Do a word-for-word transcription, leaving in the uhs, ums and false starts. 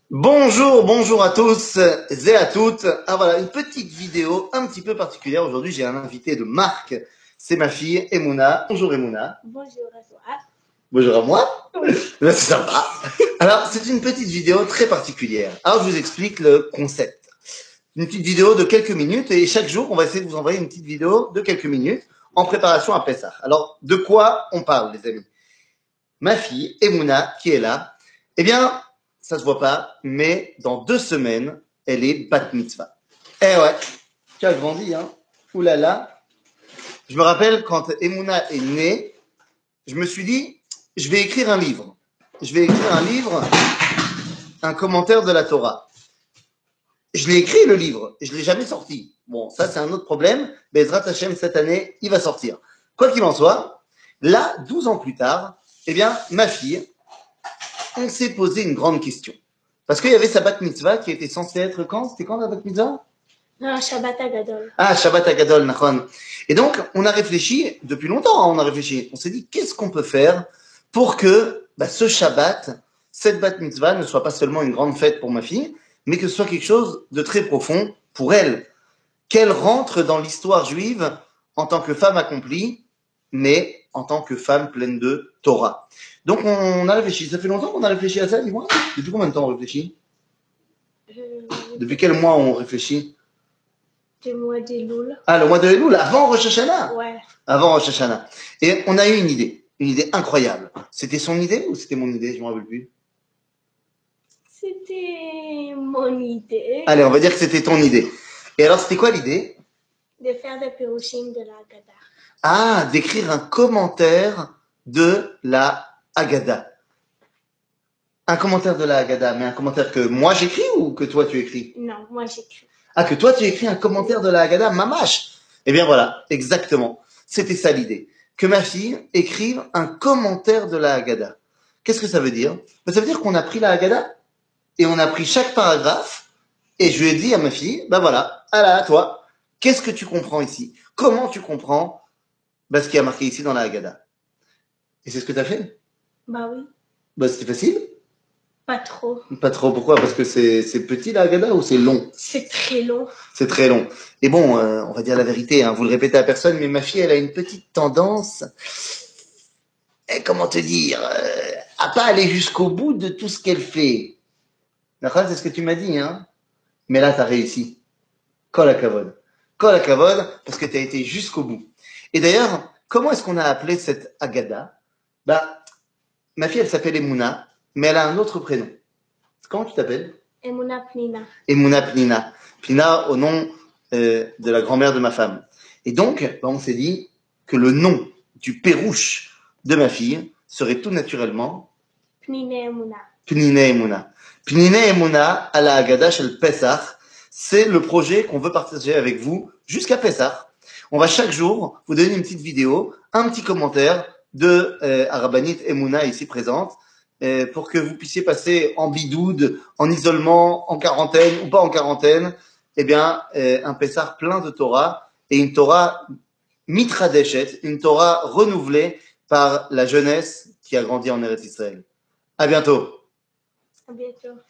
Bonjour, bonjour à tous et à toutes. Ah voilà, une petite vidéo un petit peu particulière. Aujourd'hui, j'ai un invité de marque. C'est ma fille, Emouna. Bonjour Emouna. Bonjour à toi. Bonjour à moi. Oui. Là, c'est sympa. Alors, c'est une petite vidéo très particulière. Alors, je vous explique le concept. Une petite vidéo de quelques minutes et chaque jour, on va essayer de vous envoyer une petite vidéo de quelques minutes en préparation à Pessah. Alors, de quoi on parle, les amis? Ma fille, Emouna, qui est là, eh bien, ça se voit pas, mais dans deux semaines, elle est bat mitzvah. Eh ouais, tu as grandi, hein. Ouh là là. Je me rappelle quand Emouna est née, je me suis dit, je vais écrire un livre. Je vais écrire un livre, un commentaire de la Torah. Je l'ai écrit, le livre, et je l'ai jamais sorti. Bon, ça, c'est un autre problème. Bezrat Hashem, cette année, il va sortir. Quoi qu'il en soit, là, douze ans plus tard, eh bien, ma fille, on s'est posé une grande question. Parce qu'il y avait sa bat mitzvah qui était censée être quand? C'était quand la bat mitzvah? Non, Shabbat Agadol. Ah, Shabbat Agadol, Nachon. Et donc, on a réfléchi, depuis longtemps, hein, on a réfléchi. On s'est dit, qu'est-ce qu'on peut faire pour que bah, ce Shabbat, cette bat mitzvah ne soit pas seulement une grande fête pour ma fille, mais que ce soit quelque chose de très profond pour elle. Qu'elle rentre dans l'histoire juive en tant que femme accomplie, mais en tant que femme pleine de Torah. Donc on a réfléchi. Ça fait longtemps qu'on a réfléchi à ça, dis-moi. Depuis combien de temps on réfléchit? Euh, Depuis quel mois on réfléchit? Du mois d'Elul. Ah, le mois de Elul, avant Rosh Hashanah. Ouais. Avant Rosh Hashanah. Et on a eu une idée, une idée incroyable. C'était son idée ou c'était mon idée? Je m'en rappelle plus. C'était mon idée Allez, on va dire que c'était ton idée. Et alors, c'était quoi l'idée? de faire des Pirushim de la Haggadah. Ah, d'écrire un commentaire de la Haggadah. Un commentaire de la Haggadah, mais un commentaire que moi j'écris ou que toi tu écris? Non, moi j'écris. Ah, que toi tu écris un commentaire de la Haggadah, mamache. Eh bien voilà, exactement. C'était ça l'idée. Que ma fille écrive un commentaire de la Haggadah. Qu'est-ce que ça veut dire? Ben, ça veut dire qu'on a pris la Haggadah et on a pris chaque paragraphe et je lui ai dit à ma fille, ben voilà, ah là, toi, qu'est-ce que tu comprends ici? Comment tu comprends ben, ce qui a marqué ici dans la Haggadah? Et c'est ce que tu as fait? Bah oui. Ben, c'était facile? Pas trop. Pas trop, pourquoi? Parce que c'est, c'est petit la Haggadah ou c'est long? C'est très long. C'est très long. Et bon, euh, on va dire la vérité, hein, vous le répétez à personne, mais ma fille, elle a une petite tendance, et comment te dire, euh, à pas aller jusqu'au bout de tout ce qu'elle fait. D'accord? C'est ce que tu m'as dit, hein? Mais là, t'as réussi. Kol hakavod. Kol hakavod, parce que t'as été jusqu'au bout. Et d'ailleurs, comment est-ce qu'on a appelé cette Haggadah? Bah, ma fille, elle s'appelle Emouna, mais elle a un autre prénom. Comment tu t'appelles? Emuna Pnina. Emouna Pnina. Pnina au nom euh, de la grand-mère de ma femme. Et donc, bah, on s'est dit que le nom du pérouche de ma fille serait tout naturellement Pnine Emuna. Pnine Emouna. Pnine Emouna à la Haggadah Shel Pesach, c'est le projet qu'on veut partager avec vous jusqu'à Pesach. On va chaque jour vous donner une petite vidéo, un petit commentaire de euh, Arabanit Emouna ici présente, euh, pour que vous puissiez passer en bidoude, en isolement, en quarantaine ou pas en quarantaine, eh bien, euh, un Pessah plein de Torah et une Torah mitradeshet, une Torah renouvelée par la jeunesse qui a grandi en Eretz Israël. À bientôt. À bientôt.